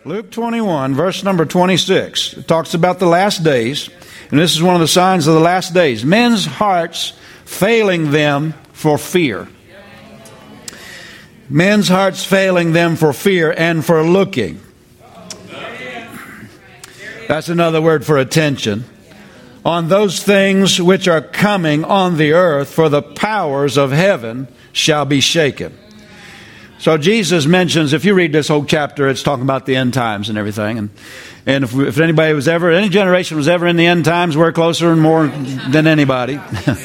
Luke 21, verse number 26. It talks about the last days. And this is one of the signs of the last days. Men's hearts failing them for fear. Men's hearts failing them for fear and for looking. That's another word for attention. On those things which are coming on the earth, for the powers of heaven shall be shaken. So Jesus mentions, if you read this whole chapter, it's talking about the end times and everything. And if anybody was ever, any generation was ever in the end times, we're closer and more than anybody.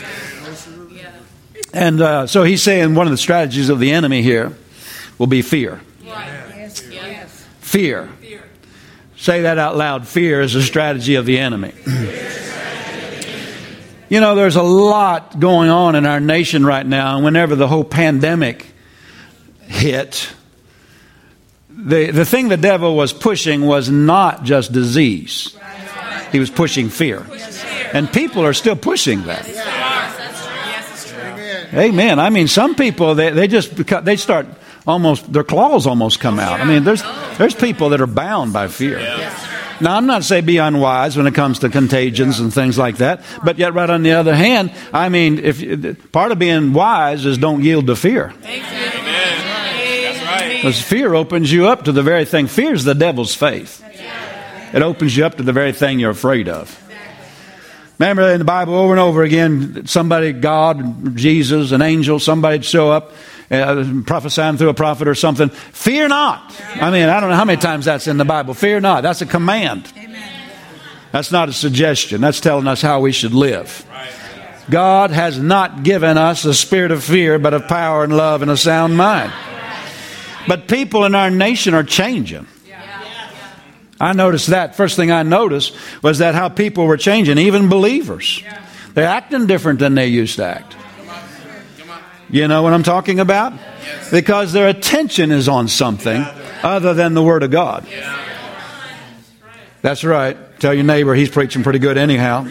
And so he's saying one of the strategies of the enemy here will be fear. Fear. Say that out loud. Fear is a strategy of the enemy. You know, there's a lot going on in our nation right now. And whenever the whole pandemic hit, the thing the devil was pushing was not just disease. He was pushing fear. And people are still pushing that. Amen. I mean, some people, they start almost, their claws almost come out. I mean, there's people that are bound by fear. Now, I'm not saying be unwise when it comes to contagions and things like that, but yet right on the other hand, I mean, if part of being wise is don't yield to fear. Because fear opens you up to the very thing. Fear is the devil's faith. It opens you up to the very thing you're afraid of. Remember in the Bible over and over again, somebody, God, Jesus, an angel, somebody would show up, prophesying through a prophet or something. Fear not. I mean, I don't know how many times that's in the Bible. Fear not. That's a command. That's not a suggestion. That's telling us how we should live. God has not given us a spirit of fear, but of power and love and a sound mind. But people in our nation are changing. I noticed that. First thing I noticed was that how people were changing, even believers. They're acting different than they used to act. You know what I'm talking about? Because their attention is on something other than the Word of God. That's right. Tell your neighbor he's preaching pretty good anyhow.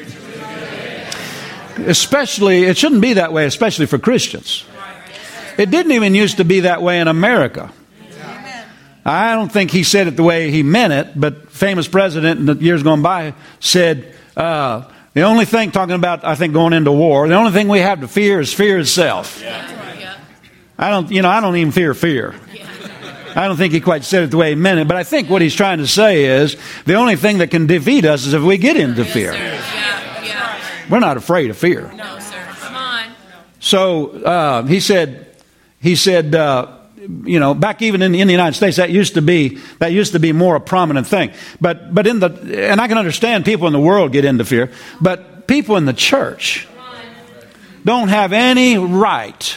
Especially, it shouldn't be that way, especially for Christians. It didn't even used to be that way in America. I don't think he said it the way he meant it, but famous president in the years gone by said, the only thing, talking about, I think, going into war, the only thing we have to fear is fear itself. I don't even fear fear. I don't think he quite said it the way he meant it, but I think what he's trying to say is the only thing that can defeat us is if we get into fear. We're not afraid of fear. No, sir. Come on. So he said, back even in the United States, that used to be more a prominent thing. But and I can understand people in the world get into fear, but people in the church don't have any right,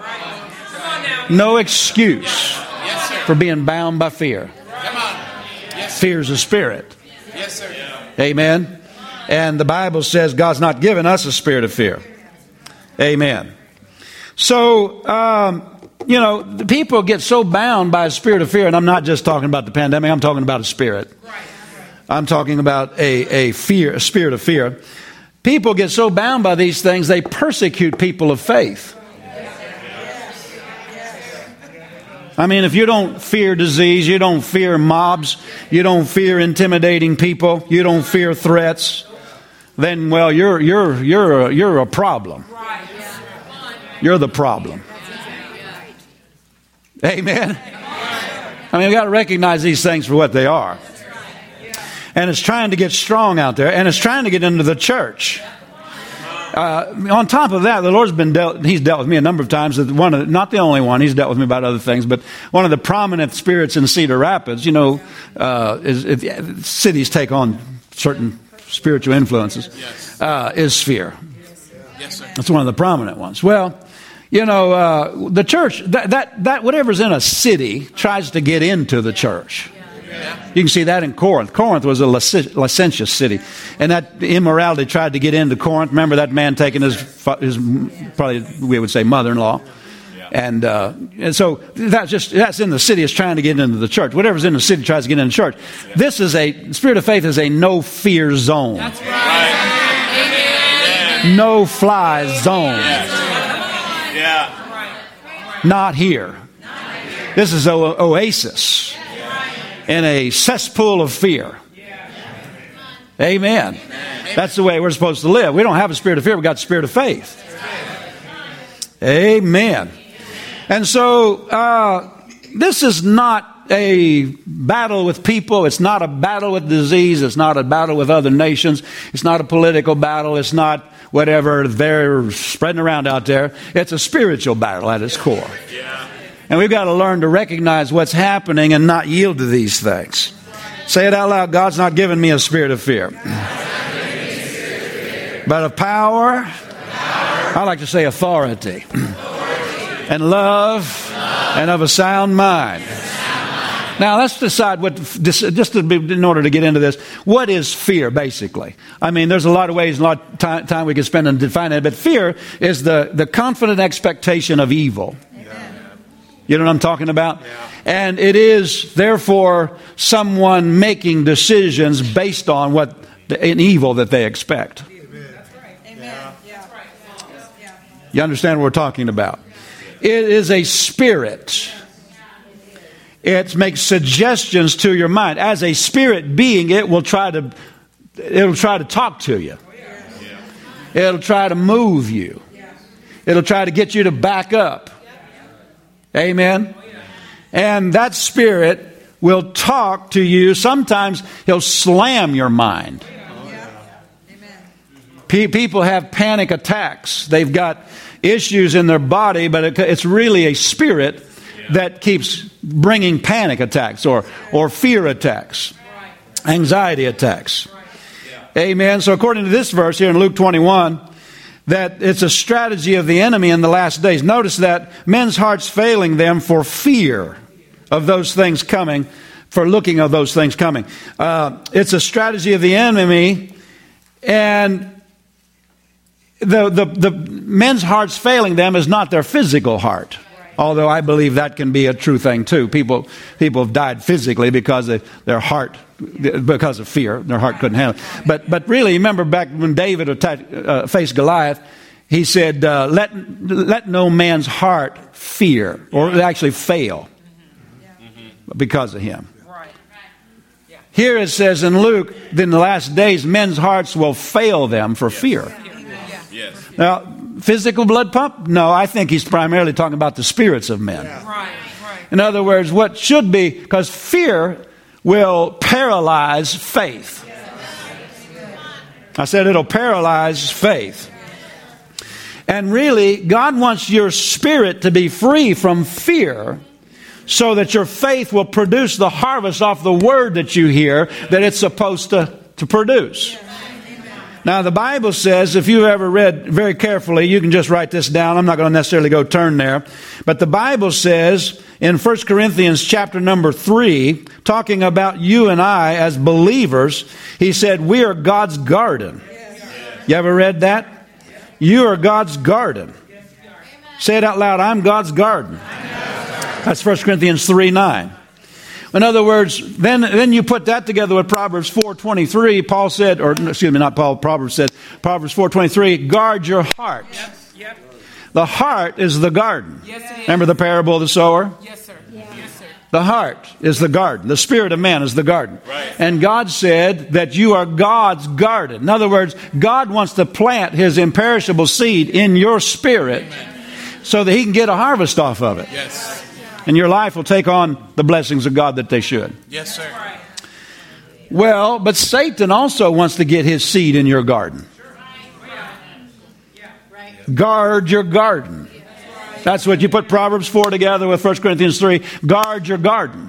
no excuse for being bound by fear. Fear is a spirit. Amen. And the Bible says God's not given us a spirit of fear. Amen. So, the people get so bound by a spirit of fear, and I'm not just talking about the pandemic, I'm talking about a spirit. I'm talking about a spirit of fear. People get so bound by these things, they persecute people of faith. I mean, if you don't fear disease, you don't fear mobs, you don't fear intimidating people, you don't fear threats, then, well, you're a problem. You're the problem. Amen. I mean, we've got to recognize these things for what they are. And it's trying to get strong out there, and it's trying to get into the church. On top of that, the Lord's He's dealt with me a number of times. Not the only one. He's dealt with me about other things, but one of the prominent spirits in Cedar Rapids, cities take on certain spiritual influences, is fear. That's one of the prominent ones. Well, the church, that whatever's in a city tries to get into the church. You can see that in Corinth. Corinth was a licentious city. And that immorality tried to get into Corinth. Remember that man taking his probably we would say mother-in-law. And so that's in the city. It's trying to get into the church. Whatever's in the city tries to get into the church. Spirit of faith is a no-fear zone. That's right. No-fly zone. Not here. This is an oasis. in a cesspool of fear. Amen. That's the way we're supposed to live. We don't have a spirit of fear. We've got the spirit of faith. Amen. And so this is not a battle with people. It's not a battle with disease. It's not a battle with other nations. It's not a political battle. It's not whatever they're spreading around out there. It's a spiritual battle at its core. And we've got to learn to recognize what's happening and not yield to these things. Say it out loud. God's not given me a spirit of fear, but of power. I like to say authority and love and of a sound mind. Now, let's decide in order to get into this, what is fear, basically? I mean, there's a lot of ways, a lot of time we can spend on defining it, but fear is the confident expectation of evil. You know what I'm talking about? Yeah. And it is, therefore, someone making decisions based on an evil that they expect. That's right. Amen. Yeah. You understand what we're talking about? It is a spirit. It makes suggestions to your mind. As a spirit being, it'll try to talk to you. It'll try to move you. It'll try to get you to back up. Amen. And that spirit will talk to you. Sometimes he'll slam your mind. People have panic attacks. They've got issues in their body, but it's really a spirit that keeps bringing panic attacks or fear attacks, anxiety attacks. Amen. So according to this verse here in Luke 21, that it's a strategy of the enemy in the last days. Notice that men's hearts failing them for fear of those things coming, for looking of those things coming. It's a strategy of the enemy, and the men's hearts failing them is not their physical heart. Although I believe that can be a true thing too. People have died physically because of their heart, because of fear. Their heart couldn't handle it. But really, remember back when David faced Goliath, he said, let no man's heart fear, or actually fail, because of him. Here it says in Luke, in the last days, men's hearts will fail them for fear. Now, physical blood pump? No, I think he's primarily talking about the spirits of men. In other words, what should be, because fear will paralyze faith. I said it'll paralyze faith. And really, God wants your spirit to be free from fear so that your faith will produce the harvest off the word that you hear that it's supposed to produce. Now, the Bible says, if you've ever read very carefully, you can just write this down. I'm not going to necessarily go turn there. But the Bible says in 1 Corinthians chapter number 3, talking about you and I as believers, he said, we are God's garden. You ever read that? You are God's garden. Say it out loud. I'm God's garden. That's 1 Corinthians 3:9. In other words, then you put that together with Proverbs 4:23. Paul said, or excuse me, not Paul, Proverbs said, Proverbs 4:23, guard your heart. Yep. The heart is the garden. Yes, remember the parable of the sower? Yes, sir. The heart is the garden. The spirit of man is the garden. Right. And God said that you are God's garden. In other words, God wants to plant his imperishable seed in your spirit so that he can get a harvest off of it. Yes. And your life will take on the blessings of God that they should. Yes, sir. Well, but Satan also wants to get his seed in your garden. Guard your garden. That's what you put Proverbs 4 together with 1 Corinthians 3. Guard your garden.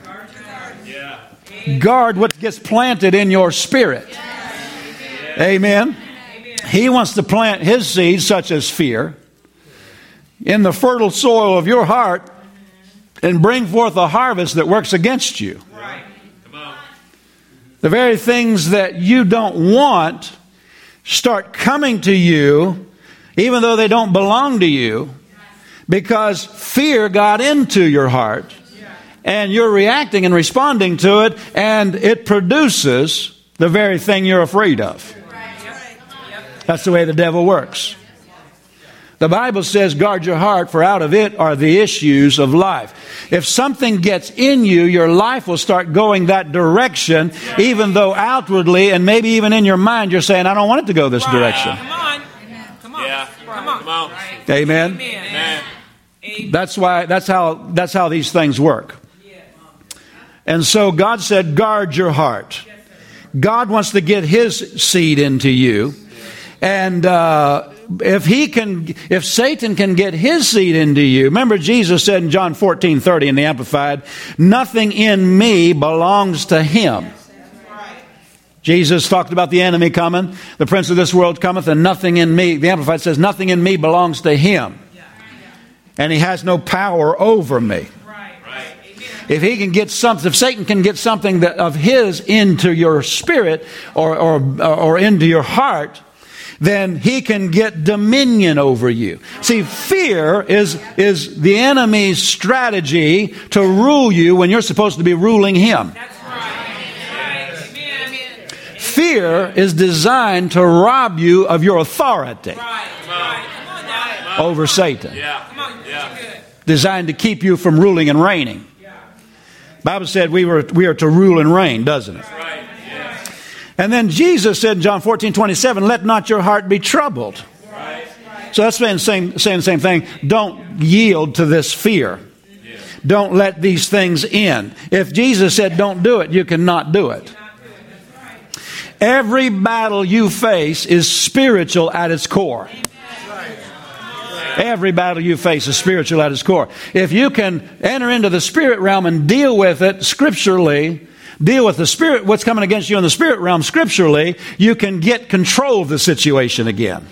Guard what gets planted in your spirit. Amen. He wants to plant his seed, such as fear, in the fertile soil of your heart, and bring forth a harvest that works against you. Right. Come on. The very things that you don't want start coming to you, even though they don't belong to you, because fear got into your heart, and you're reacting and responding to it, and it produces the very thing you're afraid of. That's the way the devil works. The Bible says, guard your heart, for out of it are the issues of life. If something gets in you, your life will start going that direction, even though outwardly and maybe even in your mind you're saying, I don't want it to go this direction. Come on. Yeah. Come on. Amen. Amen. That's how these things work. And so God said, guard your heart. God wants to get His seed into you. And if Satan can get his seed into you, remember Jesus said in John 14:30 in the Amplified, nothing in me belongs to him. Jesus talked about the enemy coming, the prince of this world cometh, and nothing in me, the Amplified says, nothing in me belongs to him. And he has no power over me. If he can get something, if Satan can get something of his into your spirit or into your heart, then he can get dominion over you. See, fear is the enemy's strategy to rule you when you're supposed to be ruling him. That's right. Fear is designed to rob you of your authority over Satan. Designed to keep you from ruling and reigning. The Bible said we are to rule and reign, doesn't it? And then Jesus said in John 14:27, let not your heart be troubled. So that's saying the same thing. Don't yield to this fear. Don't let these things in. If Jesus said don't do it, you cannot do it. Every battle you face is spiritual at its core. Every battle you face is spiritual at its core. If you can enter into the spirit realm and deal with it scripturally, deal with the spirit, what's coming against you in the spirit realm scripturally, you can get control of the situation again.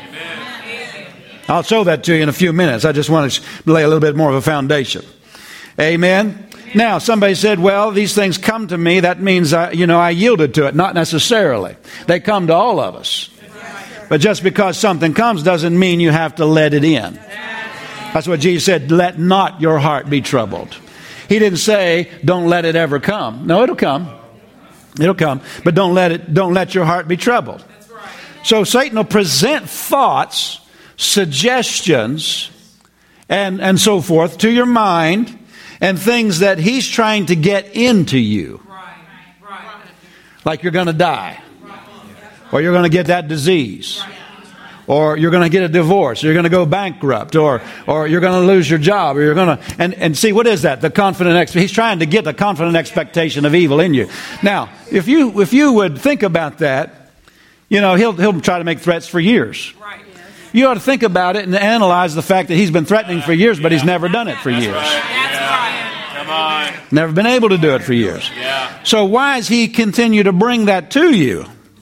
I'll show that to you in a few minutes. I just want to lay a little bit more of a foundation. Amen. Now, somebody said, well, these things come to me. That means, I yielded to it. Not necessarily. They come to all of us. But just because something comes doesn't mean you have to let it in. That's what Jesus said, let not your heart be troubled. He didn't say, don't let it ever come. No, it'll come. It'll come. But don't let your heart be troubled. So Satan will present thoughts, suggestions, and so forth to your mind, and things that he's trying to get into you. Like you're going to die. Or you're going to get that disease. Or you're going to get a divorce. Or you're going to go bankrupt. Or you're going to lose your job. Or you're going to... And see, what is that? The confident... He's trying to get the confident expectation of evil in you. Now, if you would think about that, he'll try to make threats for years. Right. You ought to think about it and analyze the fact that he's been threatening for years, but he's never done it for years. That's right. Come on. Never been able to do it for years. Yeah. So why does he continue to bring that to you?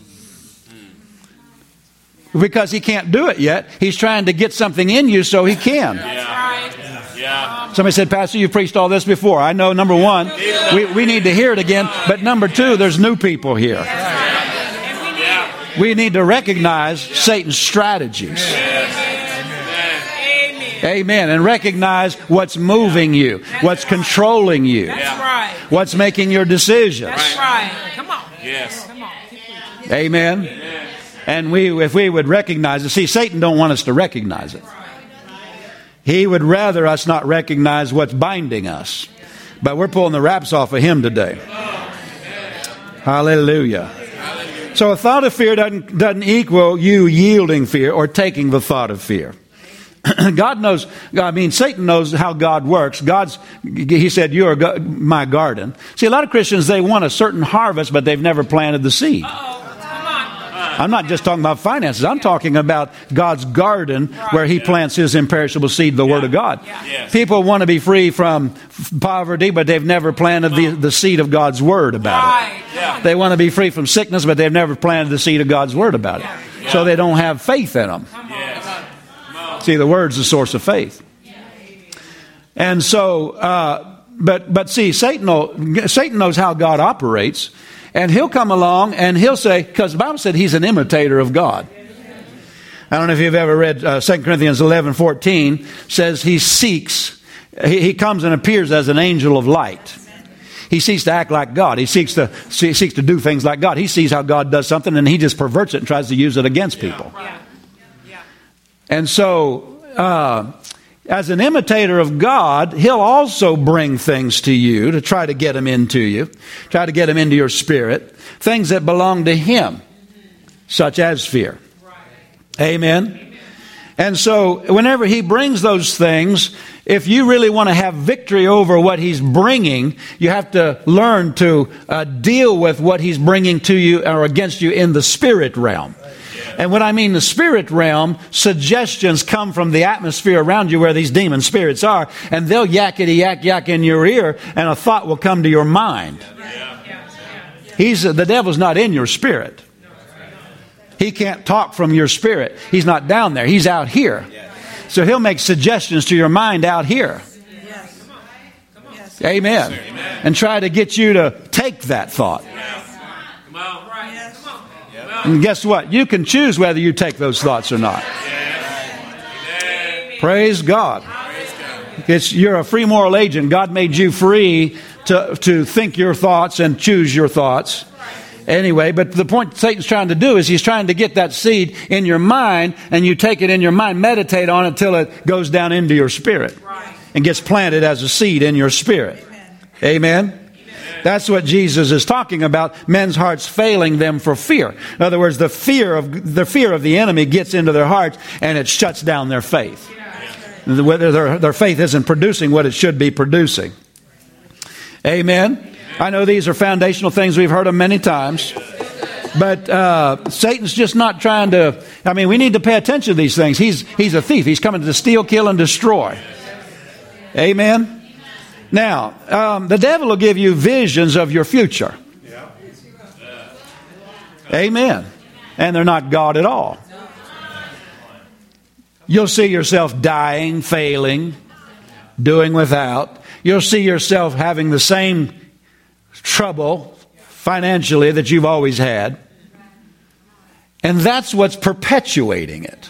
Because he can't do it yet. He's trying to get something in you so he can. Yeah. Somebody said, Pastor, you've preached all this before. I know, number one, we need to hear it again. But number two, there's new people here. We need to recognize Satan's strategies. Amen. And recognize what's moving you, what's controlling you, what's making your decisions. That's right. Come on. Yes. Come on. Amen. And if we would recognize it, see, Satan don't want us to recognize it. He would rather us not recognize what's binding us. But we're pulling the wraps off of him today. Hallelujah. So a thought of fear doesn't equal you yielding fear or taking the thought of fear. Satan knows how God works. He said, you are my garden. See, a lot of Christians, they want a certain harvest, but they've never planted the seed. I'm not just talking about finances. I'm talking about God's garden where he plants his imperishable seed, the Word of God. People want to be free from poverty, but they've never planted the seed of God's Word about it. They want to be free from sickness, but they've never planted the seed of God's Word about it. So they don't have faith in them. See, the Word's the source of faith. And so, but see, Satan knows how God operates. And he'll come along and he'll say, because the Bible said he's an imitator of God. I don't know if you've ever read 2 Corinthians 11:14, says he comes and appears as an angel of light. He seeks to act like God. He seeks to do things like God. He sees how God does something and he just perverts it and tries to use it against people. And so, as an imitator of God, He'll also bring things to you to try to get them into you, try to get them into your spirit, things that belong to Him, such as fear. Amen. And so whenever He brings those things, if you really want to have victory over what He's bringing, you have to learn to deal with what He's bringing to you or against you in the spirit realm. And when I mean the spirit realm, suggestions come from the atmosphere around you where these demon spirits are, and they'll yakety yak in your ear, and a thought will come to your mind. The devil's not in your spirit. He can't talk from your spirit. He's not down there. He's out here. So he'll make suggestions to your mind out here. Amen. And try to get you to take that thought. And guess what? You can choose whether you take those thoughts or not. Praise God. You're a free moral agent. God made you free to think your thoughts and choose your thoughts. Anyway, but the point Satan's trying to do is he's trying to get that seed in your mind, and you take it in your mind, meditate on it until it goes down into your spirit and gets planted as a seed in your spirit. Amen. That's what Jesus is talking about, men's hearts failing them for fear. In other words, the fear of the enemy gets into their hearts and it shuts down their faith. Their faith isn't producing what it should be producing. Amen. I know these are foundational things. We've heard them many times. But Satan's just not trying to... we need to pay attention to these things. He's a thief. He's coming to steal, kill, and destroy. Amen. Now, the devil will give you visions of your future. Amen. And they're not God at all. You'll see yourself dying, failing, doing without. You'll see yourself having the same trouble financially that you've always had. And that's what's perpetuating it.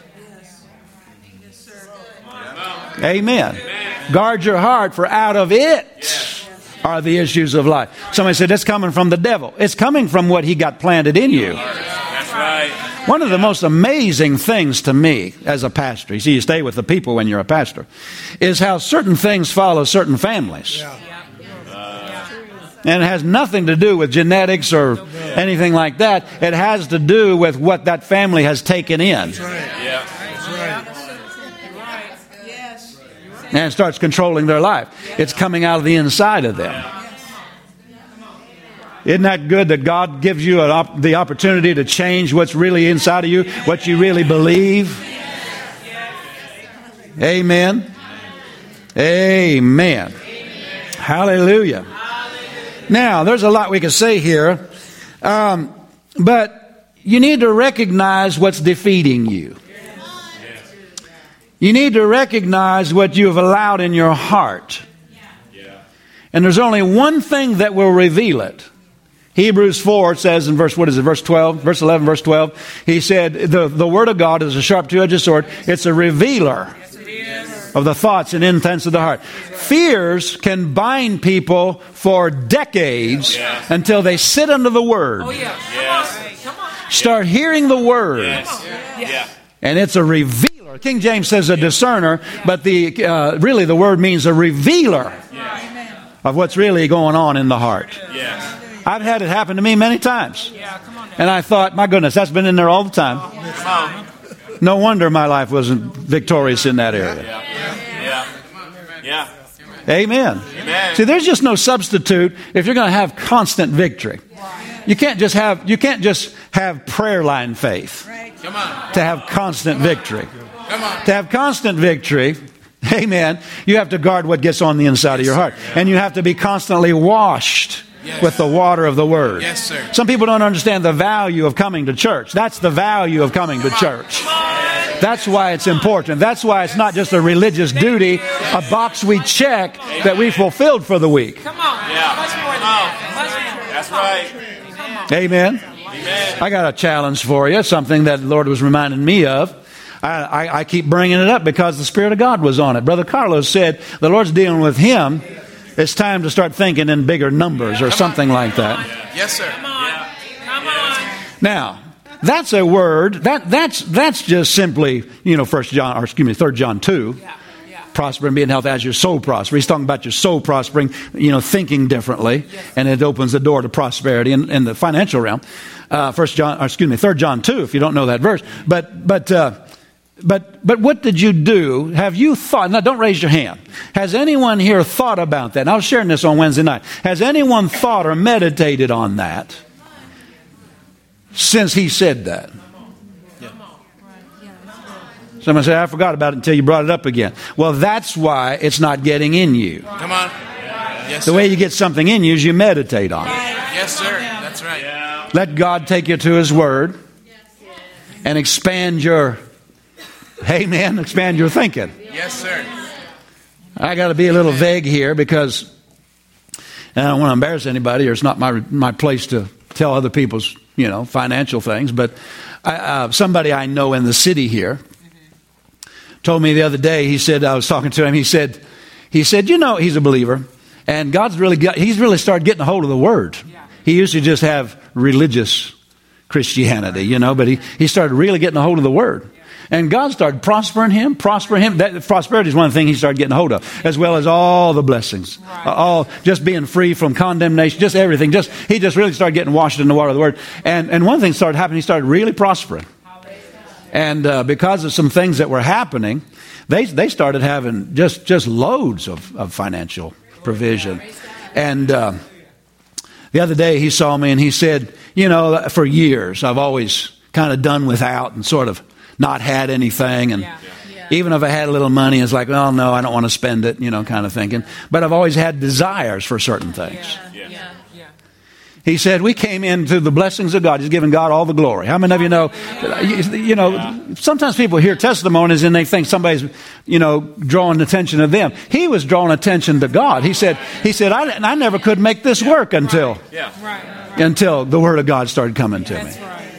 Amen. Guard your heart, for out of it are the issues of life. Somebody said, it's coming from the devil. It's coming from what he got planted in you. That's right. One of the most amazing things to me as a pastor, you see, you stay with the people when you're a pastor, is how certain things follow certain families. And it has nothing to do with genetics or anything like that. It has to do with what that family has taken in. That's right. Yeah. And it starts controlling their life. It's coming out of the inside of them. Isn't that good that God gives you the opportunity to change what's really inside of you, what you really believe? Amen. Amen. Hallelujah. Now, there's a lot we can say here, but you need to recognize what's defeating you. You need to recognize what you have allowed in your heart. And there's only one thing that will reveal it. Hebrews 4 says in verse 12, verse 11, verse 12, he said, the word of God is a sharp two-edged sword. It's a revealer of the thoughts and intents of the heart. Fears can bind people for decades until they sit under the Word. Start hearing the Word. And it's a revealer. King James says a discerner, but really the word means a revealer of what's really going on in the heart. I've had it happen to me many times. And I thought, my goodness, that's been in there all the time. No wonder my life wasn't victorious in that area. Amen. See, there's just no substitute if you're going to have constant victory. You can't just have prayer line faith to have constant victory. To have constant victory, amen, you have to guard what gets on the inside of your heart. And you have to be constantly washed with the water of the Word. Yes, sir. Some people don't understand the value of coming to church. That's the value of coming to church. That's why it's important. That's why it's not just a religious duty, a box we check that we fulfilled for the week. Come on. That's right. Amen. I got a challenge for you, something that the Lord was reminding me of. I keep bringing it up because the Spirit of God was on it. Brother Carlos said the Lord's dealing with him. It's time to start thinking in bigger numbers or something like that. Yes, sir. Come on. Now, That's a word. That's just simply, 3 John 2. Yeah. Prosper and be in health as your soul prosper. He's talking about your soul prospering, thinking differently, and it opens the door to prosperity in the financial realm. 3 John 2, if you don't know that verse. But what did you do? Have you thought? Now, don't raise your hand. Has anyone here thought about that? And I was sharing this on Wednesday night. Has anyone thought or meditated on that since he said that? Someone said, I forgot about it until you brought it up again. Well, that's why it's not getting in you. Come on. Yes, the way you get something in you is you meditate on it. Yes, sir. That's right. Yeah. Let God take you to His Word and expand your thinking. Yes, sir. I got to be a little vague here because I don't want to embarrass anybody, or it's not my place to tell other people's financial things. But somebody I know in the city here told me the other day. He said, I was talking to him. He said, he's a believer, and he's really started getting a hold of the Word. He used to just have religious Christianity, but he started really getting a hold of the Word. And God started prospering him. That prosperity is one thing he started getting a hold of, as well as all the blessings, all just being free from condemnation, just everything. He just really started getting washed in the water of the Word. And one thing started happening. He started really prospering. And because of some things that were happening, they started having just loads of financial provision. And the other day he saw me and he said, for years I've always kind of done without and sort of not had anything. And even if I had a little money, it's like, oh no, I don't want to spend it, kind of thinking. But I've always had desires for certain things. He said, we came into the blessings of God. He's giving God all the glory. How many of you know, sometimes people hear testimonies and they think somebody's, drawing attention to them. He was drawing attention to God. He said, I never could make this work until the Word of God started coming to me.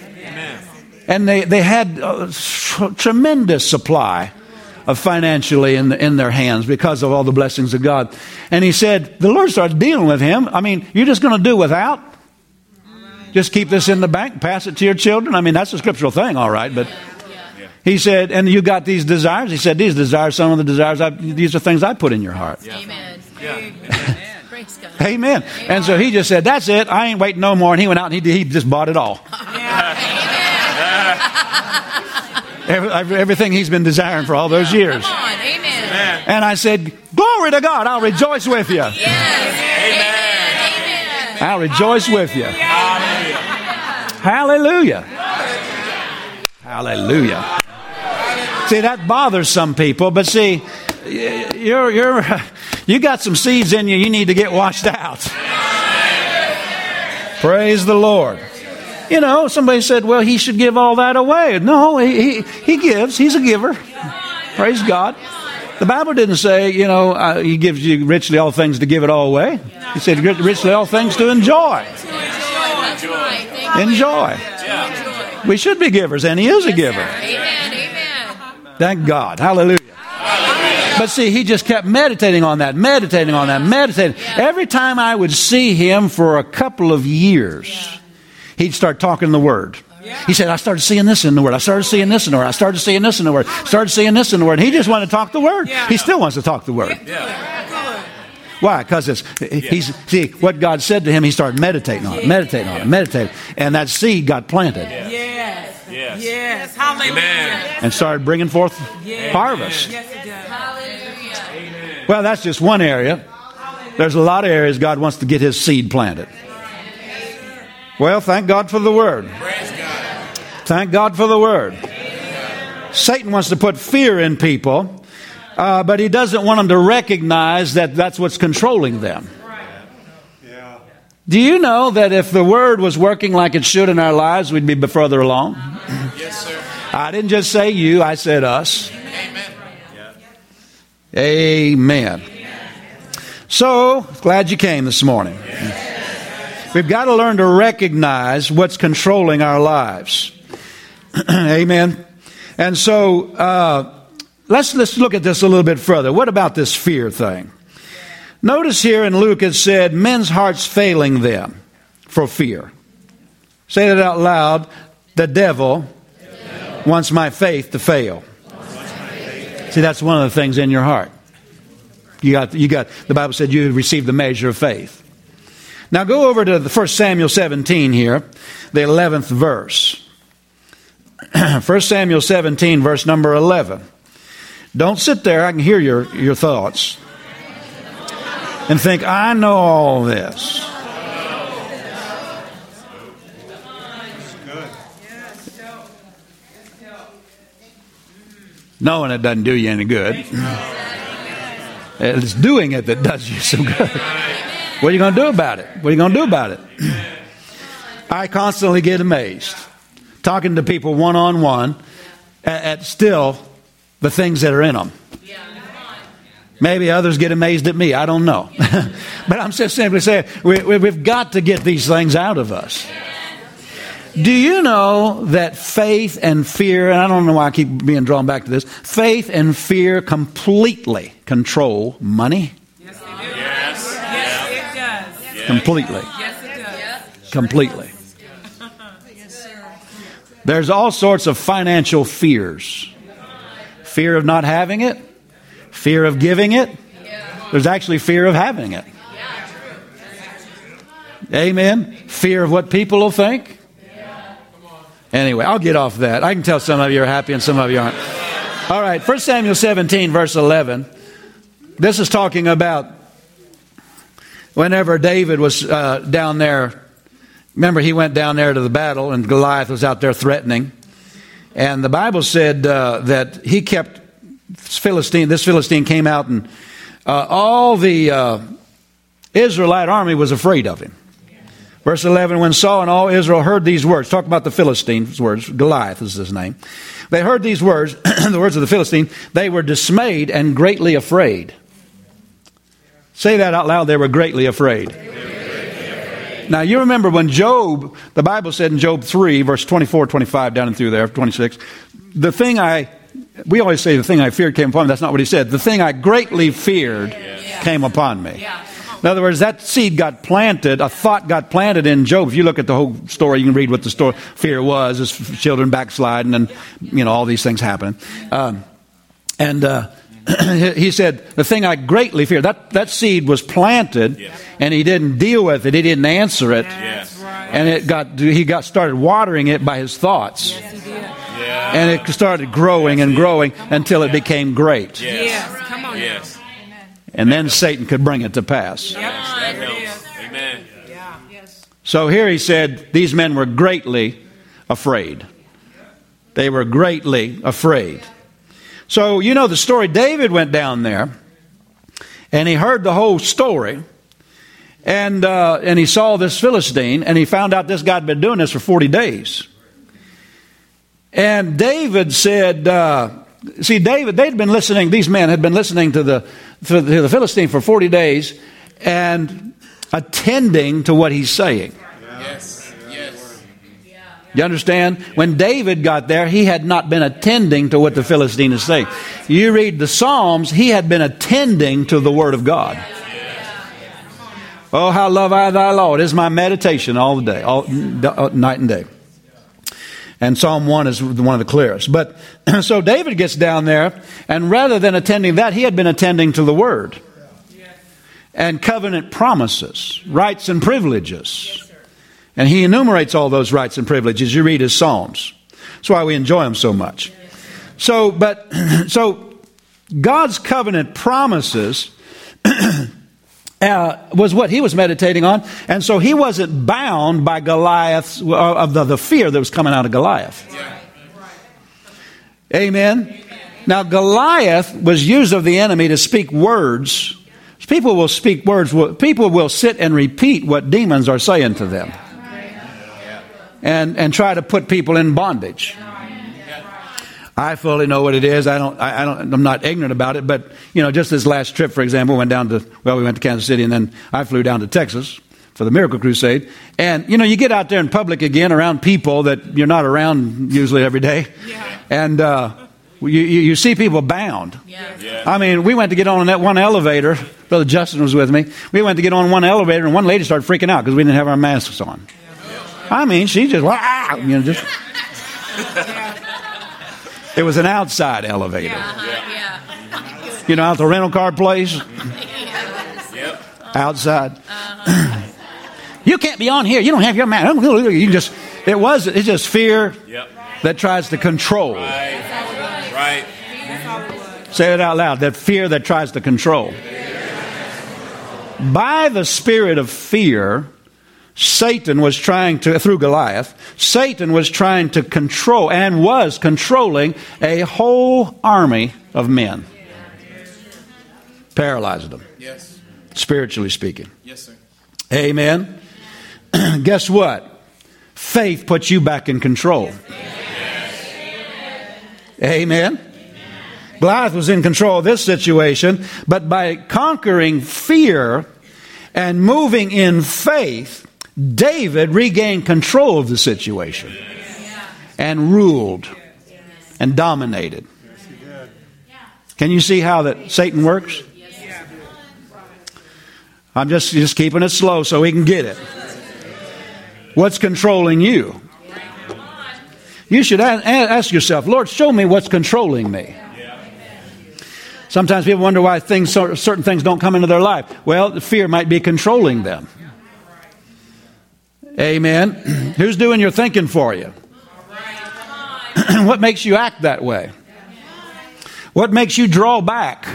And they had a tremendous supply of financially in their hands because of all the blessings of God. And he said, the Lord started dealing with him. I mean, you're just going to do without? Just keep this in the bank, pass it to your children? I mean, that's a scriptural thing, all right. But he said, and you got these desires? He said, these desires, some of the desires, these are things I put in your heart. Amen. Praise God. Amen. And so he just said, that's it. I ain't waiting no more. And he went out and he just bought it all. Everything he's been desiring for all those years. Come on, amen. And I said, glory to God, I'll rejoice with you. Yes. Amen. I'll rejoice with you. Hallelujah. Hallelujah. See, that bothers some people, but see, you got some seeds in you need to get washed out. Praise the Lord. Somebody said, well, he should give all that away. No, he gives. He's a giver. Praise God. The Bible didn't say, he gives you richly all things to give it all away. He said richly all things to enjoy. Enjoy. We should be givers, and he is a giver. Amen. Thank God. Hallelujah. But see, he just kept meditating on that. Every time I would see him for a couple of years, he'd start talking the Word. He said, I started seeing this in the Word. I started seeing this in the Word. I started seeing this in the Word. Started seeing this in the Word. And he just wanted to talk the Word. He still wants to talk the Word. Why? Because see, what God said to him, he started meditating on it. And that seed got planted. Yes. Hallelujah. And started bringing forth harvest. Yes, it does. Hallelujah. Well, that's just one area. There's a lot of areas God wants to get his seed planted. Well, thank God for the Word. Thank God for the Word. Satan wants to put fear in people, but he doesn't want them to recognize that that's what's controlling them. Do you know that if the Word was working like it should in our lives, we'd be further along? Yes, sir. I didn't just say you, I said us. Amen. Amen. So, glad you came this morning. We've got to learn to recognize what's controlling our lives. Amen. And so, let's look at this a little bit further. What about this fear thing? Notice here in Luke it said, men's hearts failing them for fear. Say that out loud. The devil wants my faith to fail. See, that's one of the things in your heart. You got. The Bible said you received the measure of faith. Now go over to the 1 Samuel 17 here, the 11th verse. 1 Samuel 17, verse number 11. Don't sit there. I can hear your thoughts. And think, I know all this. Knowing it doesn't do you any good. It's doing it that does you some good. What are you going to do about it? What are you going to do about it? I constantly get amazed talking to people one-on-one at still the things that are in them. Maybe others get amazed at me. I don't know. But I'm just simply saying we've got to get these things out of us. Do you know that faith and fear, and I don't know why I keep being drawn back to this, faith and fear completely control money? Yes, they do. Yes, it does. Completely. Yes, it does. Completely. There's all sorts of financial fears. Fear of not having it. Fear of giving it. There's actually fear of having it. Amen. Fear of what people will think. Anyway, I'll get off that. I can tell some of you are happy and some of you aren't. All right, 1 Samuel 17, verse 11. This is talking about whenever David was down there. Remember, he went down there to the battle, and Goliath was out there threatening. And the Bible said that he kept this Philistine came out, and all the Israelite army was afraid of him. Verse 11, when Saul and all Israel heard these words, talk about the Philistines' words, Goliath is his name. They heard these words, the words of the Philistine, they were dismayed and greatly afraid. Say that out loud, they were greatly afraid. Now, you remember when Job, the Bible said in Job 3, verse 24, 25, down and through there, 26, we always say the thing I feared came upon me. That's not what he said. The thing I greatly feared came upon me. In other words, that seed got planted, a thought got planted in Job. If you look at the whole story, you can read what the fear was, his children backsliding and, all these things happening. He said, the thing I greatly feared, that seed was planted, and he didn't deal with it. He didn't answer it. And he started watering it by his thoughts. Yes, he did. And it started growing and growing until it became great. Yes. Come on. Yes. And then Satan could bring it to pass. Yep. That helps. Amen. Yeah. So here he said, these men were greatly afraid. They were greatly afraid. So, you know the story. David went down there, and he heard the whole story, and he saw this Philistine, and he found out this guy had been doing this for 40 days. And David said, they'd been listening, these men had been listening to the Philistine for 40 days and attending to what he's saying. Yes. You understand? When David got there, he had not been attending to what the Philistine is saying. You read the Psalms, he had been attending to the Word of God. Oh, how love I thy law. It is my meditation all the day, all night and day. And Psalm 1 is one of the clearest. But so David gets down there, and rather than attending that, he had been attending to the Word. And covenant promises, rights and privileges. And he enumerates all those rights and privileges. You read his Psalms. That's why we enjoy them so much. So God's covenant promises was what he was meditating on. And so he wasn't bound by Goliath's, of the fear that was coming out of Goliath. Amen. Now Goliath was used of the enemy to speak words. People will speak words. People will sit and repeat what demons are saying to them. And try to put people in bondage. I fully know what it is. I'm not ignorant about it. But just this last trip, for example, we went to Kansas City, and then I flew down to Texas for the Miracle Crusade. And you get out there in public again around people that you're not around usually every day, and you see people bound. I mean, we went to get on that one elevator. Brother Justin was with me. We went to get on one elevator, and one lady started freaking out because we didn't have our masks on. I mean, she just, It was an outside elevator. Yeah. You know, out the rental car place? Yep. Outside. You can't be on here. You don't have your man. You just, it's just fear Yep. that tries to control. Right. Say it out loud. That fear that tries to control. By the spirit of fear, Satan was trying to, through Goliath, Satan was trying to control and was controlling a whole army of men. Paralyzing them. Yes. Spiritually speaking. Yes, sir. Amen. Guess what? Faith puts you back in control. Amen. Goliath was in control of this situation, but by conquering fear and moving in faith, David regained control of the situation and ruled and dominated. Can you see how that Satan works? I'm just keeping it slow so we can get it. What's controlling you? You should ask yourself, Lord, show me what's controlling me. Sometimes people wonder why certain things don't come into their life. Well, the fear might be controlling them. Amen. Who's doing your thinking for you? What makes you act that way? What makes you draw back?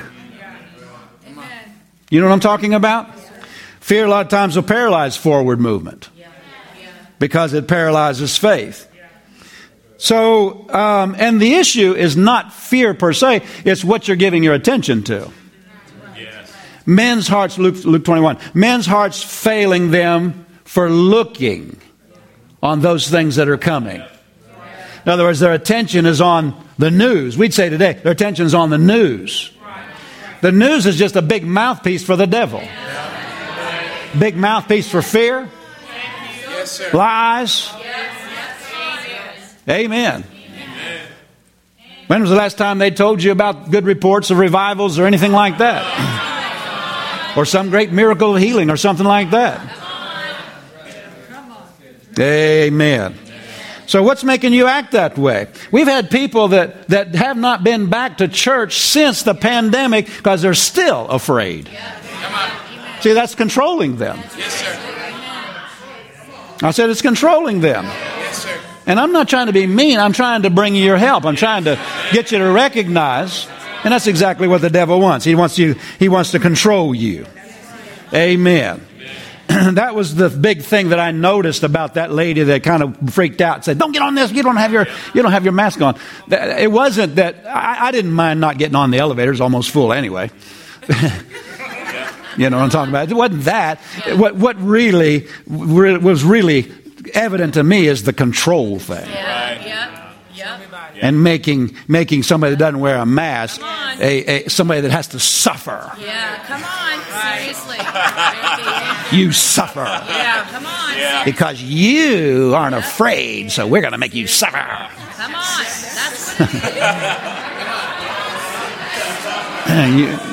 You know what I'm talking about? Fear a lot of times will paralyze forward movement because it paralyzes faith. So, and the issue is not fear per se, it's what you're giving your attention to. Yes. Men's hearts, Luke 21, men's hearts failing them for looking on those things that are coming. In other words, their attention is on the news. We'd say today, their attention is on the news. The news is just a big mouthpiece for the devil. Big mouthpiece for fear, Yes, sir. lies. Amen. When was the last time they told you about good reports of revivals or anything like that? Or some great miracle of healing or something like that? Amen. So what's making you act that way? We've had people that have not been back to church since the pandemic because they're still afraid. See, that's controlling them. Yes, sir. I said it's controlling them. Yes, sir. And I'm not trying to be mean. I'm trying to bring you your help. I'm trying to get you to recognize. And that's exactly what the devil wants. He wants to control you. Amen. That was the big thing that I noticed about that lady that kind of freaked out and said, don't get on this. You don't have your mask on. It wasn't that I didn't mind not getting on the elevator. It was almost full anyway. You know what I'm talking about? It wasn't that. What really was really evident to me is the control thing. And making somebody that doesn't wear a mask somebody that has to suffer. Yeah, come on. Seriously. You suffer. Yeah, come on. Because you aren't afraid, so we're going to make you suffer. Come on. That's what it is.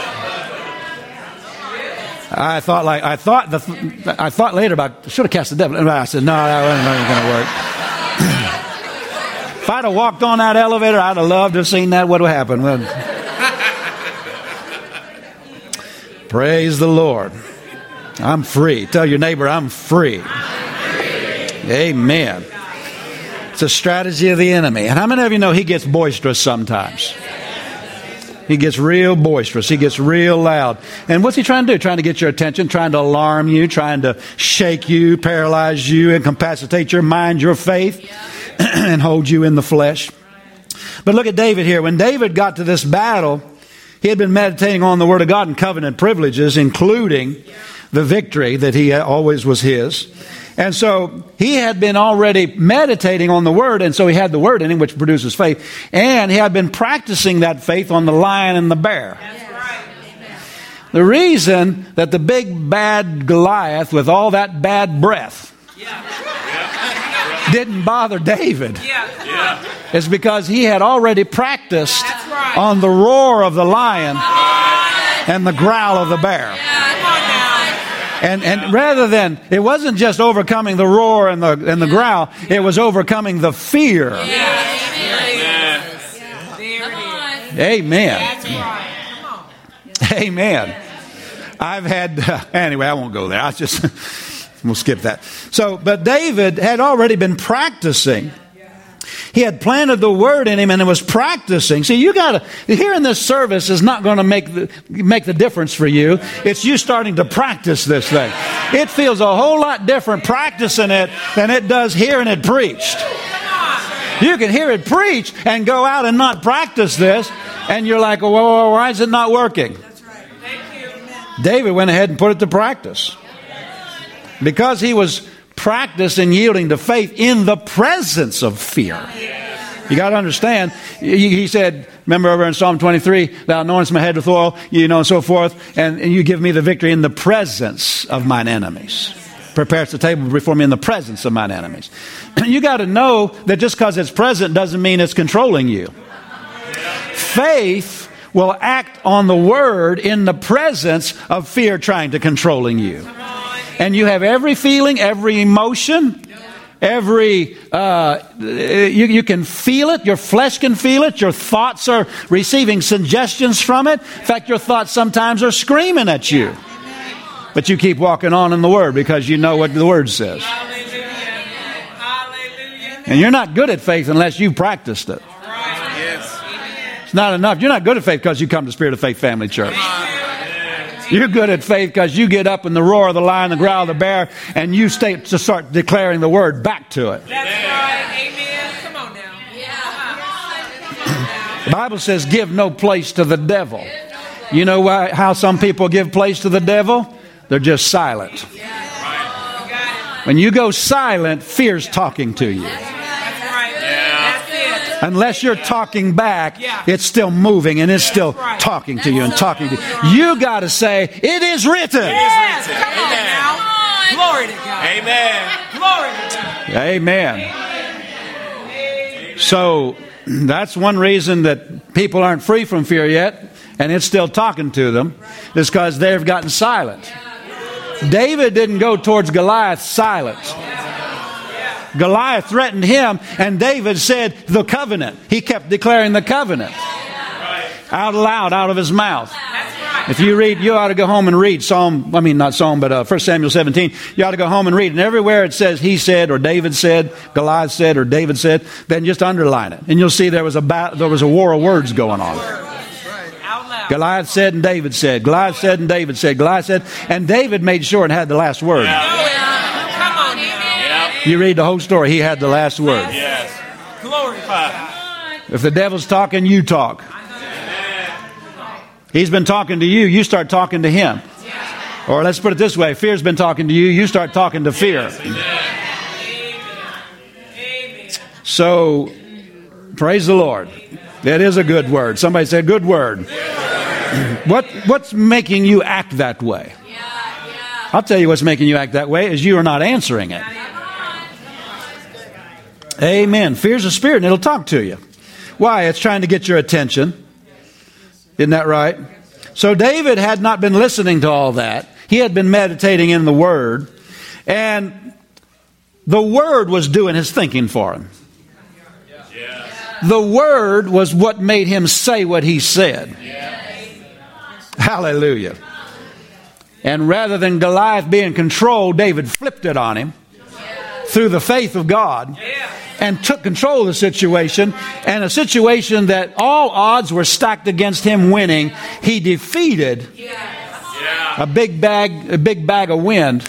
I thought later about should have cast the devil. And I said, no, that wasn't going to work. If I'd have walked on that elevator, I'd have loved to have seen that. What would happen? Praise the Lord. I'm free. Tell your neighbor, I'm free. Amen. It's a strategy of the enemy. And how many of you know he gets boisterous sometimes? He gets real boisterous. He gets real loud. And what's he trying to do? Trying to get your attention, trying to alarm you, trying to shake you, paralyze you, incapacitate your mind, your faith, and hold you in the flesh. But look at David here. When David got to this battle, he had been meditating on the Word of God and covenant privileges, including the victory that he always was his. And so he had been already meditating on the Word, and so he had the Word in him, which produces faith. And he had been practicing that faith on the lion and the bear. The reason that the big bad Goliath with all that bad breath didn't bother David is because he had already practiced on the roar of the lion and the growl of the bear. And rather than, it wasn't just overcoming the roar and the growl, it was overcoming the fear. Amen. Amen. I've had, anyway, I won't go there. We'll skip that. So, but David had already been practicing. He had planted the word in him and it was practicing. See, you got to, hearing this service is not going to make the difference for you. It's you starting to practice this thing. It feels a whole lot different practicing it than it does hearing it preached. You can hear it preached and go out and not practice this, and you're like, well, why is it not working? David went ahead and put it to practice. Because he was practicing yielding to faith in the presence of fear. You got to understand, he said, remember over in Psalm 23, thou anointest my head with oil, and so forth, and you give me the victory in the presence of mine enemies. Prepares the table before me in the presence of mine enemies. You got to know that just because it's present doesn't mean it's controlling you. Faith will act on the word in the presence of fear trying to controlling you. And you have every feeling, every emotion, you can feel it. Your flesh can feel it. Your thoughts are receiving suggestions from it. In fact, your thoughts sometimes are screaming at you. But you keep walking on in the Word because you know what the Word says. And you're not good at faith unless you've practiced it. It's not enough. You're not good at faith because you come to Spirit of Faith Family Church. You're good at faith because you get up in the roar of the lion, the growl of the bear, and you start declaring the word back to it. That's right. Amen. Come on now. The Bible says, give no place to the devil. You know how some people give place to the devil? They're just silent. When you go silent, fear's talking to you. Unless you're talking back, it's still moving and it's still talking to you and talking to you. You got to say, it is written. Yes, come on now. Glory to God. Amen. Glory to God. Amen. So that's one reason that people aren't free from fear yet, and it's still talking to them, is because they've gotten silent. David didn't go towards Goliath silent. Goliath threatened him, and David said the covenant. He kept declaring the covenant out loud, out of his mouth. If you read, you ought to go home and read 1 Samuel 17. You ought to go home and read. And everywhere it says he said, or David said, Goliath said, or David said, then just underline it. And you'll see there was a war of words going on. Goliath said and David said. Goliath said and David said. Goliath said, and David made sure and had the last word. You read the whole story, he had the last word. Yes. Glory to God. If the devil's talking, you talk. He's been talking to you, you start talking to him. Or let's put it this way, fear's been talking to you, you start talking to fear. So, praise the Lord. That is a good word. Somebody said, good word. What's making you act that way? I'll tell you what's making you act that way is you are not answering it. Amen. Fear's a spirit and it'll talk to you. Why? It's trying to get your attention. Isn't that right? So David had not been listening to all that. He had been meditating in the Word. And the Word was doing his thinking for him. The Word was what made him say what he said. Hallelujah. And rather than Goliath being controlled, David flipped it on him through the faith of God and took control of the situation, and a situation that all odds were stacked against him winning, he defeated a big bag of wind.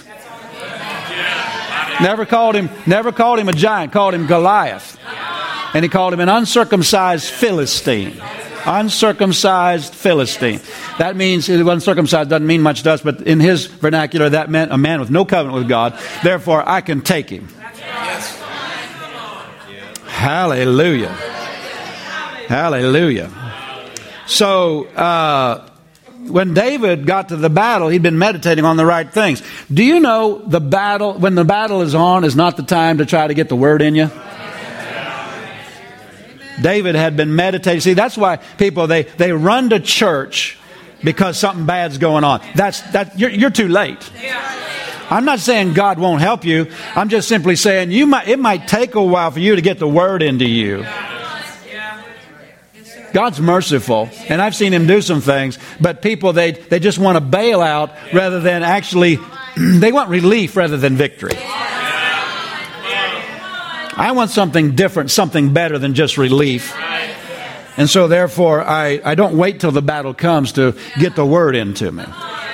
Never called him a giant, called him Goliath. And he called him an uncircumcised Philistine. Uncircumcised Philistine. That means, uncircumcised doesn't mean much to us, but in his vernacular that meant a man with no covenant with God. Therefore, I can take him. Hallelujah. Hallelujah. So, when David got to the battle, he'd been meditating on the right things. Do you know when the battle is on is not the time to try to get the word in you? David had been meditating. See, that's why people, they run to church because something bad's going on. You're too late. I'm not saying God won't help you. I'm just simply saying it might take a while for you to get the word into you. God's merciful, and I've seen him do some things, but people, they just want to bail out rather than actually, they want relief rather than victory. I want something different, something better than just relief. And so therefore, I don't wait till the battle comes to get the word into me.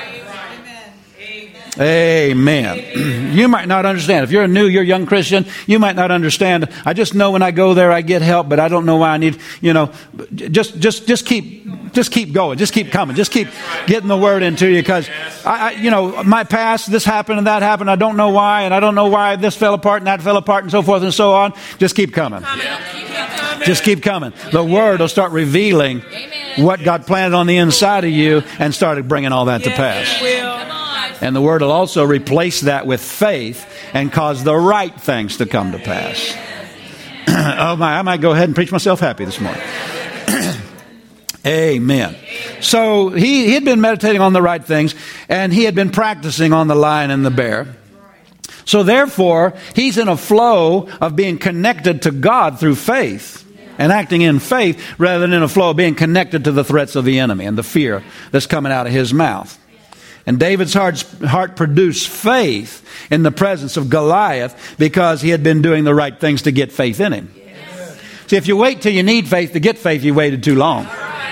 Amen. You might not understand. If you're a young Christian, you might not understand. I just know when I go there, I get help, but I don't know why I need, just keep going. Just keep coming. Just keep getting the word into you, because my past, this happened and that happened. I don't know why, and I don't know why this fell apart and that fell apart and so forth and so on. Just keep coming. Just keep coming. The word will start revealing what God planted on the inside of you and started bringing all that to pass. And the word will also replace that with faith and cause the right things to come to pass. Oh my, I might go ahead and preach myself happy this morning. Amen. So he had been meditating on the right things, and he had been practicing on the lion and the bear. So therefore, he's in a flow of being connected to God through faith and acting in faith, rather than in a flow of being connected to the threats of the enemy and the fear that's coming out of his mouth. And David's heart produced faith in the presence of Goliath because he had been doing the right things to get faith in him. Yes. See, if you wait till you need faith to get faith, you waited too long.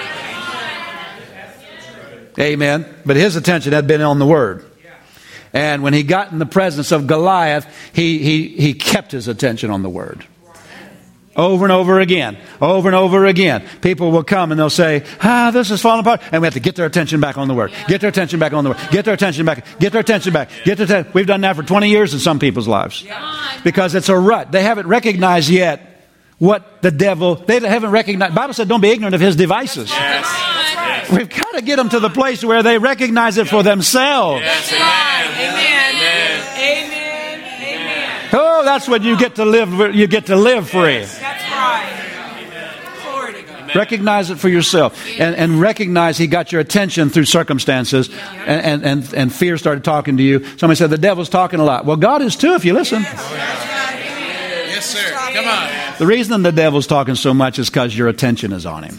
Amen. But his attention had been on the word. And when he got in the presence of Goliath, he kept his attention on the word. Over and over again. Over and over again. People will come and they'll say, this is falling apart. And we have to get their attention back on the word. Get their attention back on the word. Get their attention back. Get their attention back. We've done that for 20 years in some people's lives. Because it's a rut. They haven't recognized yet what the devil, they haven't recognized. The Bible said don't be ignorant of his devices. Yes. We've got to get them to the place where they recognize it for themselves. Yes. Amen. Amen. Oh, that's when you get to live. You get to live free. That's right. Glory to God. Recognize it for yourself, and recognize he got your attention through circumstances, and fear started talking to you. Somebody said the devil's talking a lot. Well, God is too if you listen. Yes, sir. Come on. The reason the devil's talking so much is because your attention is on him.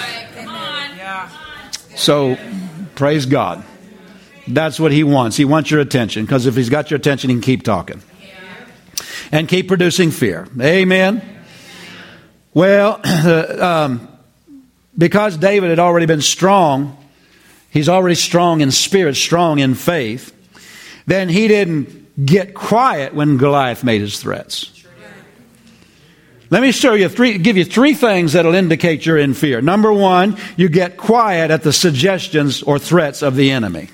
So, praise God. That's what he wants. He wants your attention, because if he's got your attention, he can keep talking. And keep producing fear. Amen. Well, because David had already been strong, he's already strong in spirit, strong in faith, then he didn't get quiet when Goliath made his threats. Let me give you three things that'll indicate you're in fear. Number one, you get quiet at the suggestions or threats of the enemy.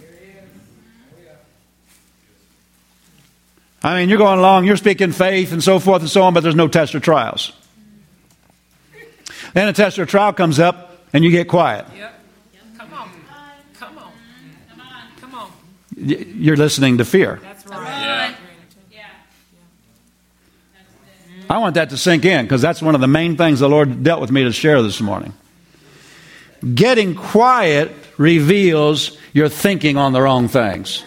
I mean, you're going along, you're speaking faith and so forth and so on, but there's no test or trials. Then a test or trial comes up and you get quiet. Yep. Come on. Come on. Come on. You're listening to fear. That's right. Yeah. I want that to sink in, because that's one of the main things the Lord dealt with me to share this morning. Getting quiet reveals you're thinking on the wrong things.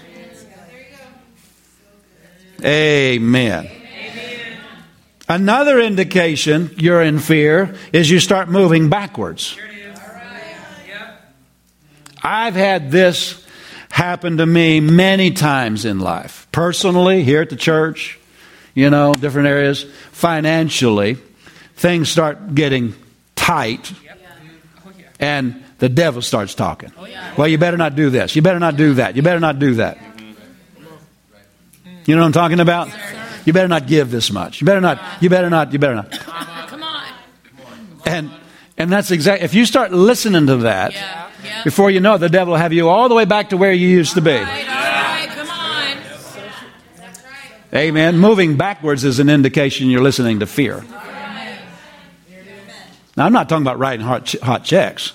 Amen. Another indication you're in fear is you start moving backwards. I've had this happen to me many times in life. Personally, here at the church, different areas. Financially, things start getting tight, and the devil starts talking. Well, you better not do this. You better not do that. You better not do that. You know what I'm talking about? You better not give this much. You better not. Come on. And that's exactly, if you start listening to that, before you know it, the devil will have you all the way back to where you used to be. All right. Come on. Amen. Moving backwards is an indication you're listening to fear. Now, I'm not talking about writing hot checks.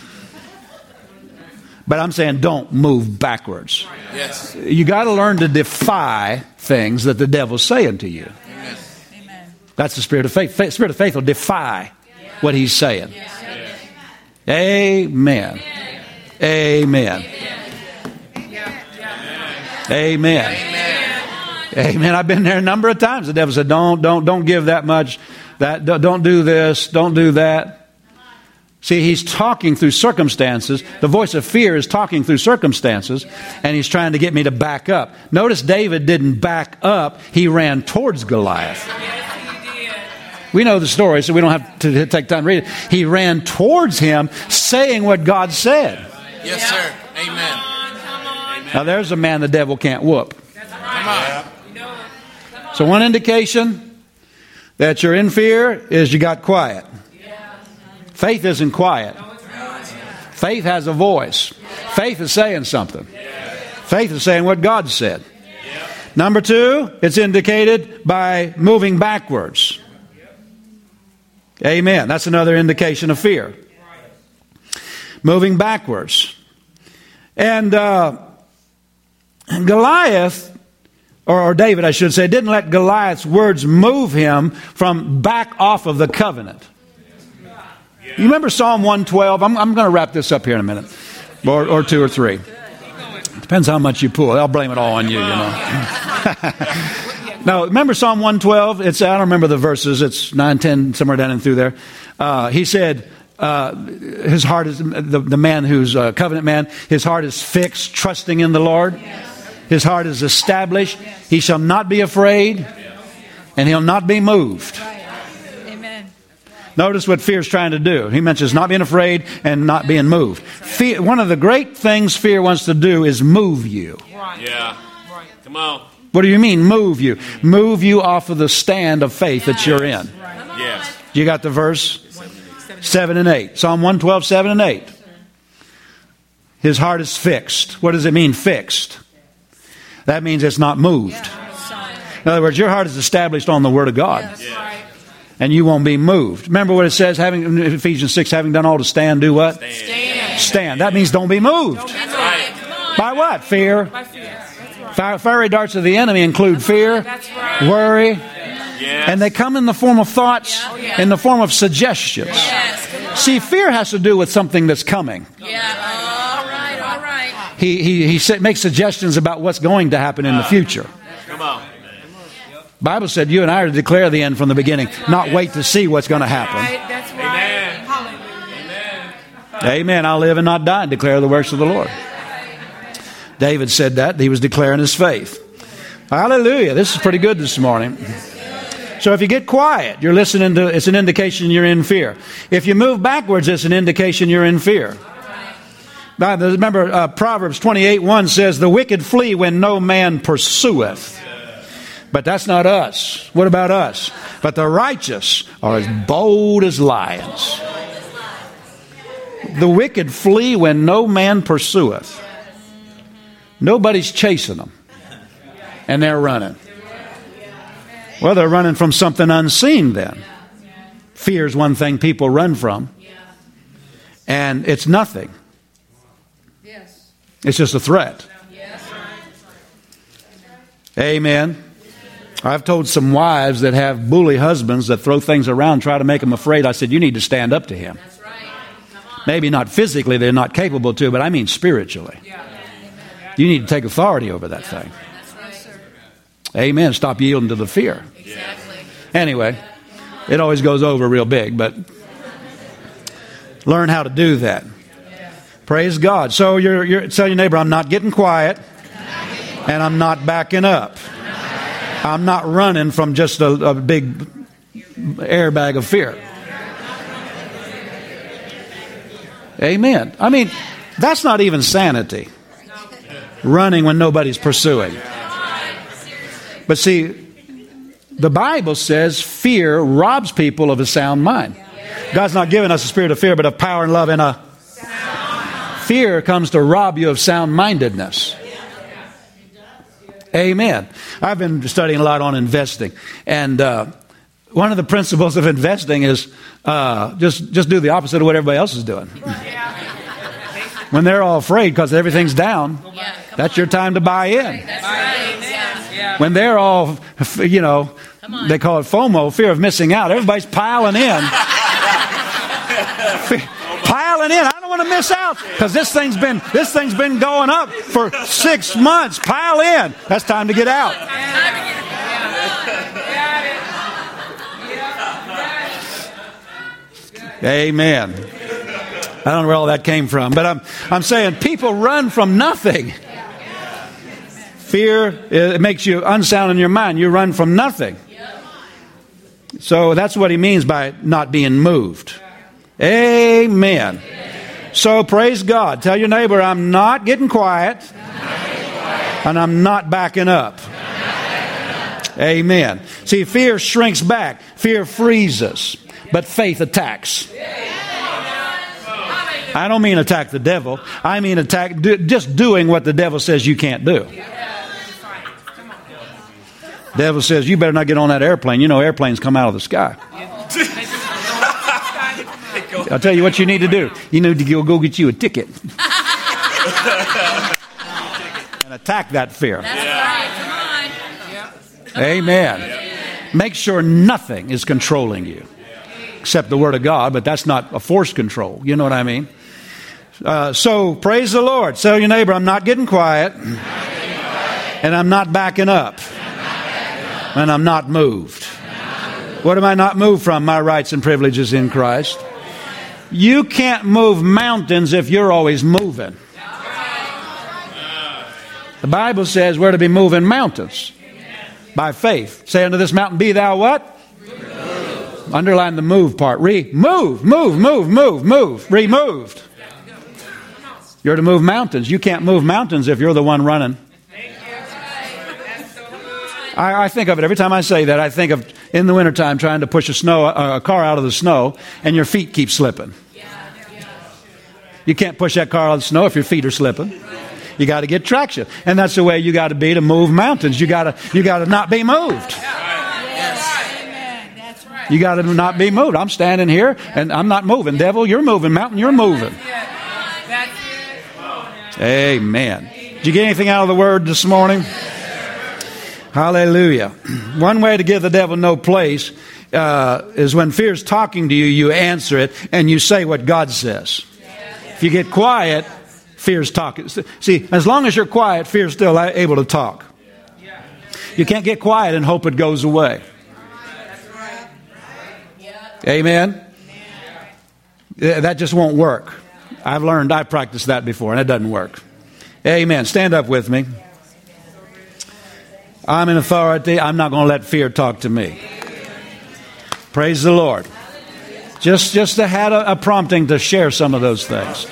But I'm saying don't move backwards. Yes. You got to learn to defy things that the devil's saying to you. Amen. That's the spirit of faith. Spirit of faith will defy what he's saying. Amen. Amen. Amen. Amen. I've been there a number of times. The devil said, don't give that much. Don't do this. Don't do that. See, he's talking through circumstances. The voice of fear is talking through circumstances, and he's trying to get me to back up. Notice David didn't back up. He ran towards Goliath. We know the story, so we don't have to take time to read it. He ran towards him, saying what God said. Yes, sir. Amen. Now, there's a man the devil can't whoop. Come on. So one indication that you're in fear is you got quiet. Faith isn't quiet. Faith has a voice. Faith is saying something. Faith is saying what God said. Number two, it's indicated by moving backwards. Amen. That's another indication of fear. Moving backwards. And Goliath, or David, I should say, didn't let Goliath's words move him from back off of the covenant. You remember Psalm 112? I'm going to wrap this up here in a minute. Or two or three. Depends how much you pull. I'll blame it all on you, you know. Now, remember Psalm 112? I don't remember the verses. It's 9, 10, somewhere down in through there. He said, his heart is, the man who's a covenant man, his heart is fixed, trusting in the Lord. His heart is established. He shall not be afraid, and he'll not be moved. Notice what fear is trying to do. He mentions not being afraid and not being moved. Fear, one of the great things fear wants to do is move you. Yeah. Come on. What do you mean, move you? Move you off of the stand of faith that you're in. Yes. You got the verse? 7 and 8. Psalm 112, 7 and 8. His heart is fixed. What does it mean, fixed? That means it's not moved. In other words, your heart is established on the Word of God. And you won't be moved. Remember what it says, having Ephesians 6, having done all to stand, do what? Stand. That means don't be moved. By what? Fear. Fiery darts of the enemy include fear, worry, and they come in the form of thoughts, in the form of suggestions. See, fear has to do with something that's coming. He makes suggestions about what's going to happen in the future. Come on. The Bible said you and I are to declare the end from the beginning, not wait to see what's going to happen. That's right. Amen. Amen. I'll live and not die and declare the works of the Lord. David said that. He was declaring his faith. Hallelujah. This is pretty good this morning. So if you get quiet, you're listening to, it's an indication you're in fear. If you move backwards, it's an indication you're in fear. Now, remember, Proverbs 28:1 says, the wicked flee when no man pursueth. But that's not us. What about us? But the righteous are as bold as lions. The wicked flee when no man pursueth. Nobody's chasing them. And they're running. Well, they're running from something unseen then. Fear is one thing people run from. And it's nothing. It's just a threat. Amen. I've told some wives that have bully husbands that throw things around, try to make them afraid. I said, you need to stand up to him. Maybe not physically, they're not capable to, but I mean spiritually. You need to take authority over that thing. Amen. Stop yielding to the fear. Anyway, it always goes over real big, but learn how to do that. Praise God. So you're tell your neighbor, I'm not getting quiet, and I'm not backing up. I'm not running from just a big airbag of fear. Amen. I mean, that's not even sanity. Running when nobody's pursuing. But see, the Bible says fear robs people of a sound mind. God's not giving us a spirit of fear, but of power and love and a... Fear comes to rob you of sound-mindedness. Amen. I've been studying a lot on investing. And one of the principles of investing is just do the opposite of what everybody else is doing. When they're all afraid because everything's down, that's your time to buy in. When they're all, they call it FOMO, fear of missing out. Everybody's piling in. Piling in. I don't want to miss out because this thing's been going up for 6 months. Pile in. That's time to get out. Amen. I don't know where all that came from, but I'm saying people run from nothing. Fear, it makes you unsound in your mind. You run from nothing. So that's what he means by not being moved. Amen. So praise God. Tell your neighbor, I'm not getting quiet. And I'm not backing up. Amen. See, fear shrinks back. Fear freezes. But faith attacks. I don't mean attack the devil. I mean attack just doing what the devil says you can't do. Devil says, you better not get on that airplane. You know, airplanes come out of the sky. I'll tell you what you need to do. You need to go get you a ticket. And attack that fear. Amen. Make sure nothing is controlling you. Except the Word of God, but that's not a forced control. You know what I mean? So, praise the Lord. Tell your neighbor, I'm not getting quiet. And I'm not backing up. And I'm not moved. What am I not moved from? My rights and privileges in Christ. You can't move mountains if you're always moving. The Bible says we're to be moving mountains by faith. Say unto this mountain, be thou what? Removed. Underline the move part. Removed. You're to move mountains. You can't move mountains if you're the one running. I think of it every time I say that. I think of in the wintertime trying to push a car out of the snow and your feet keep slipping. You can't push that car out of the snow if your feet are slipping. You got to get traction, and that's the way you got to be to move mountains. You got to not be moved. You got to not be moved. I'm standing here and I'm not moving. Devil, you're moving. Mountain, you're moving. Amen. Did you get anything out of the Word this morning? Hallelujah. One way to give the devil no place is when fear's talking to you, you answer it and you say what God says. If you get quiet, fear's talking. See, as long as you're quiet, fear's still able to talk. You can't get quiet and hope it goes away. Amen? That just won't work. I practiced that before and it doesn't work. Amen. Stand up with me. I'm in authority. I'm not going to let fear talk to me. Praise the Lord. Just to had a prompting to share some of those things.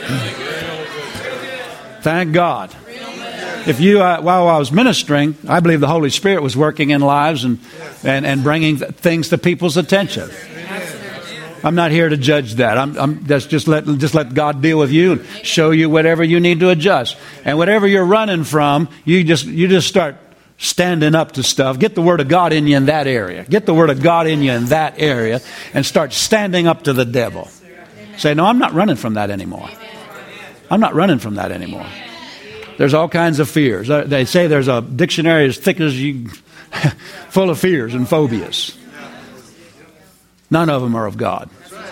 Thank God. If you, while I was ministering, I believe the Holy Spirit was working in lives and bringing things to people's attention. I'm not here to judge that. Just let God deal with you and show you whatever you need to adjust. And whatever you're running from, you just start standing up to stuff. Get the Word of God in you in that area. Get the Word of God in you in that area and start standing up to the devil. Say, no, I'm not running from that anymore. I'm not running from that anymore. There's all kinds of fears. They say there's a dictionary as thick as you, full of fears and phobias. None of them are of God.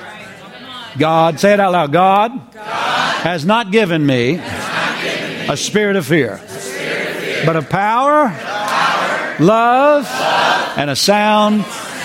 God, say it out loud. God has not given me a spirit of fear, but of power, love, and a sound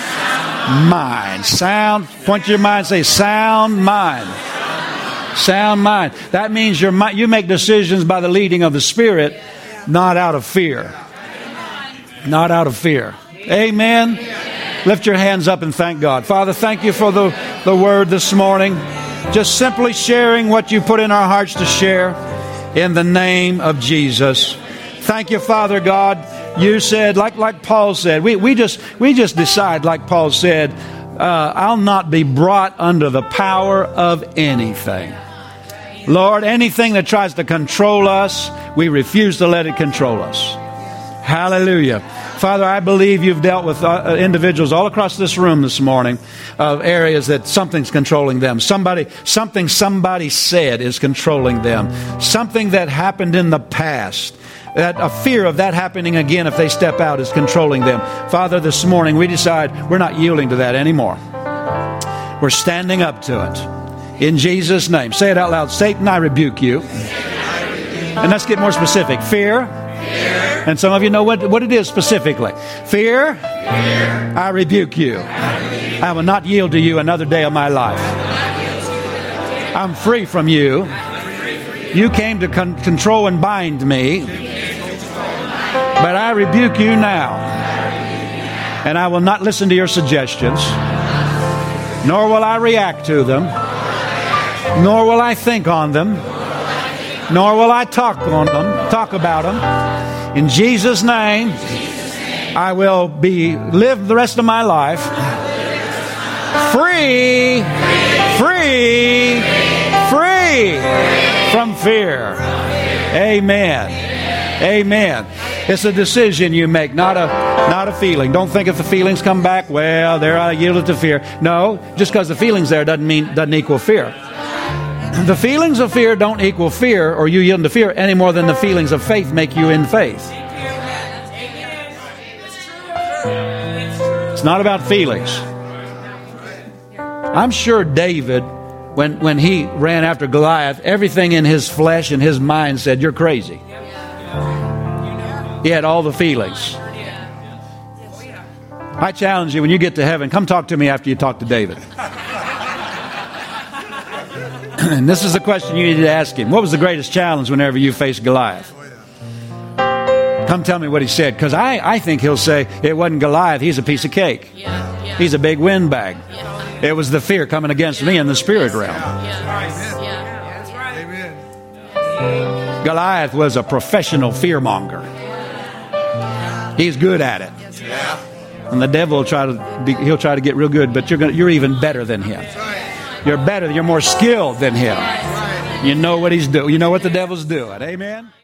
mind. Sound, point to your mind, say sound mind. Sound mind. That means you make decisions by the leading of the Spirit, not out of fear. Not out of fear. Amen. Lift your hands up and thank God. Father, thank you for the Word this morning. Just simply sharing what you put in our hearts to share in the name of Jesus. Thank you, Father God. You said, like Paul said, we just decide, like Paul said, I'll not be brought under the power of anything. Lord, anything that tries to control us, we refuse to let it control us. Hallelujah. Father, I believe you've dealt with individuals all across this room this morning of areas that something's controlling them. Something somebody said is controlling them. Something that happened in the past. That a fear of that happening again if they step out is controlling them. Father, this morning we decide we're not yielding to that anymore. We're standing up to it. In Jesus' name. Say it out loud. Satan, I rebuke you. And let's get more specific. Fear. And some of you know what it is specifically. Fear. I rebuke you. I will not yield to you another day of my life. I'm free from you. You came to control and bind me. But I rebuke you now. And I will not listen to your suggestions. Nor will I react to them. Nor will I think on them. Nor will I talk about them. In Jesus' name, I will live the rest of my life free from fear. Amen. Amen. It's a decision you make, not a feeling. Don't think if the feelings come back, well, there I yielded to fear. No, just because the feeling's there doesn't equal fear. The feelings of fear don't equal fear, or you yield to fear, any more than the feelings of faith make you in faith. It's not about feelings. I'm sure David, when he ran after Goliath, everything in his flesh and his mind said, "You're crazy." He had all the feelings. I challenge you, when you get to heaven, come talk to me after you talk to David. And this is the question you need to ask him. What was the greatest challenge whenever you faced Goliath? Come tell me what he said, because I think he'll say, it wasn't Goliath, he's a piece of cake. He's a big windbag. It was the fear coming against me in the spirit realm. Goliath was a professional fearmonger. He's good at it. And the devil will try to get real good, but you're even better than him. You're better, you're more skilled than him. You know what he's doing. You know what the devil's doing. Amen.